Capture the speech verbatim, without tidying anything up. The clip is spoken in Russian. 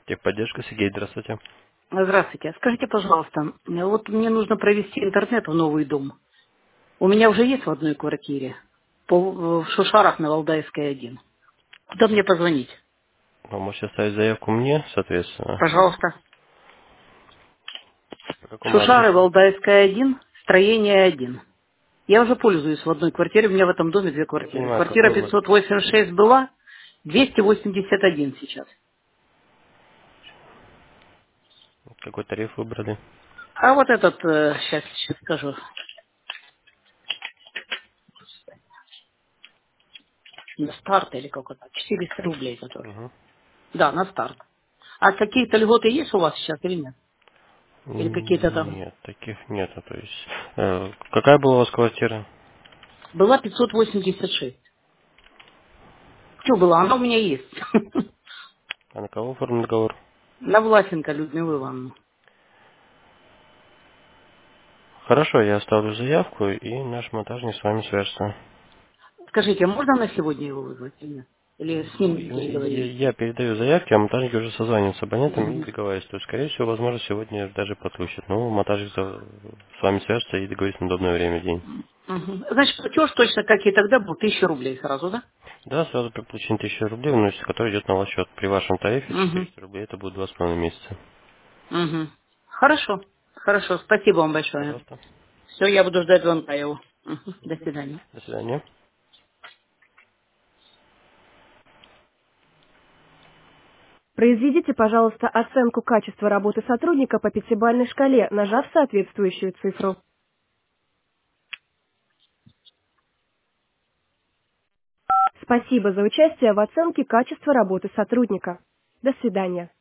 Техподдержка, Сергей, здравствуйте. Здравствуйте. Скажите, пожалуйста, вот мне нужно провести интернет в новый дом. У меня уже есть в одной квартире, по- в Шушарах на Валдайской один. Куда мне позвонить? Вы можете оставить заявку мне, соответственно. Пожалуйста. По какому Шушары, адресу? Валдайская один, строение один. Я уже пользуюсь в одной квартире, у меня в этом доме две Я квартиры. понимаю, Квартира какой вы... пятьсот восемьдесят шесть была, двести восемьдесят один сейчас. Какой тариф выбрали? А вот этот, сейчас, сейчас скажу, на старт или как-то, четыреста рублей который. Угу. Да, на старт. А какие-то льготы есть у вас сейчас или нет? Или какие-то там... Нет, таких нету. То есть, э, какая была у вас квартира? Была пятьсот восемьдесят шесть. Что была? Она у меня есть. А на кого оформлен договор? На Власенко Людмилу Ивановну. Хорошо, я оставлю заявку, и наш монтажник с вами свяжется. Скажите, а можно на сегодня его вызвать или нет? Или с ним Я, переговорить? я передаю заявки, а монтажники уже созваниваются с абонентами и Мгм. договариваются. То есть, скорее всего, возможно, сегодня даже подключат. Ну, монтажник за- с вами свяжется и договорится на удобное время в день. Мгм. Значит, платеж точно, как и тогда, был тысяча рублей сразу, да? Да, сразу при получении тысячи рублей, вносится, который идет на ваш счет. При вашем тарифе Угу. четыреста рублей, это будет два с половиной месяца. Угу. Хорошо. Хорошо. Спасибо вам большое. Пожалуйста. Все, я буду ждать звонка его. Мгм. До свидания. До свидания. Произведите, пожалуйста, оценку качества работы сотрудника по пятибалльной шкале, нажав соответствующую цифру. Спасибо за участие в оценке качества работы сотрудника. До свидания.